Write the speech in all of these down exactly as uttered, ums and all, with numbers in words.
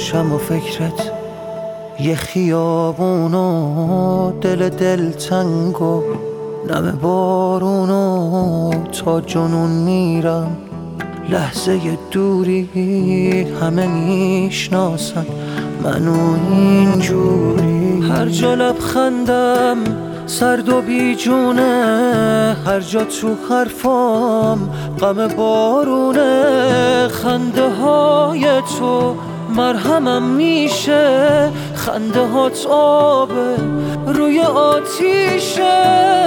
باشم و فکرت یه خیابونو دل دل تنگو نم بارونو تا جنون میرم. لحظه دوری همه میشناسن منو اینجوری. هر جا لبخندم سرد و بیجونه، هر جا تو حرفام غم بارونه. خنده های تو مرهمم میشه، خنده هات آبه روی آتیشه.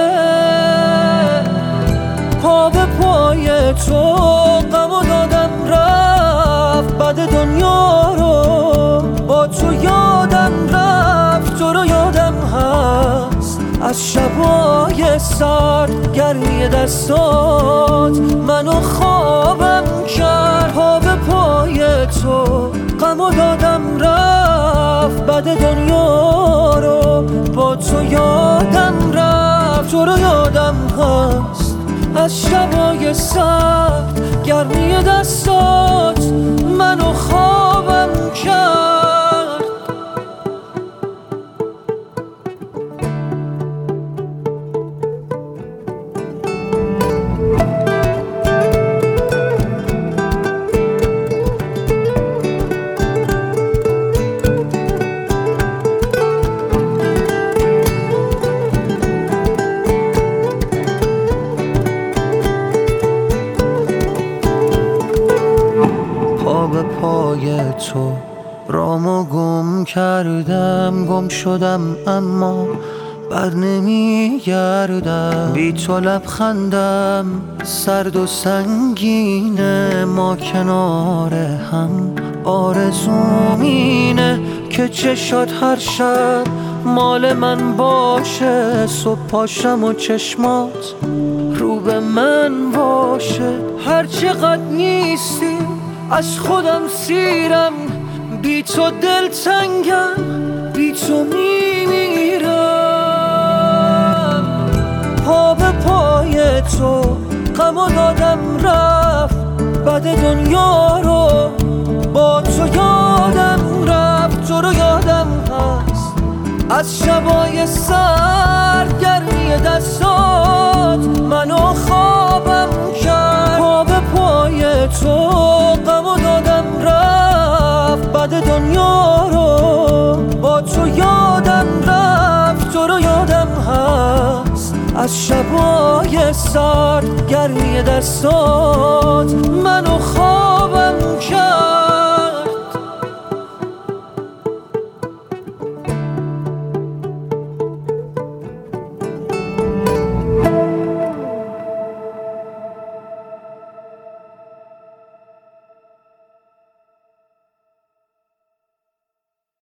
پا به پای تو غمو دادم رفت، بعد دنیا رو با تو یادم رفت. تو رو یادم هست از شبای سرد، گرمی دستات منو خوابم کرد. پا به پای تو غمو دادم رفت، بعد دنیا رو با تو یادم رفت. تو رو یادم هست از شبای سرد، گرمی دستات منو خوابم کرد. پا به پای تو رامو گم کردم، گم شدم اما بر نمیگردم. بی تو لبخندم سرد و سنگینه، ما کنار هم آرزوم اینه که چشات هر شب مال من باشه. صبح پاشم و چشمات رو به من باشه. هر چقدر نیستی از خودم سیرم، بی تو دل تنگم، بی تو میمیرم. پا به پای تو غمو دادم رفت، بعد دنیا رو با تو یادم رفت. تو رو یادم هست از شبای سرد، گرمی دستات منو خوابم کرد. پا به پای تو غمو دادم رفت، بعد دنیا رو با تو یادم رفت. تو رو یادم هست از شبای سرد، گرمی دستات منو خوابم کرد.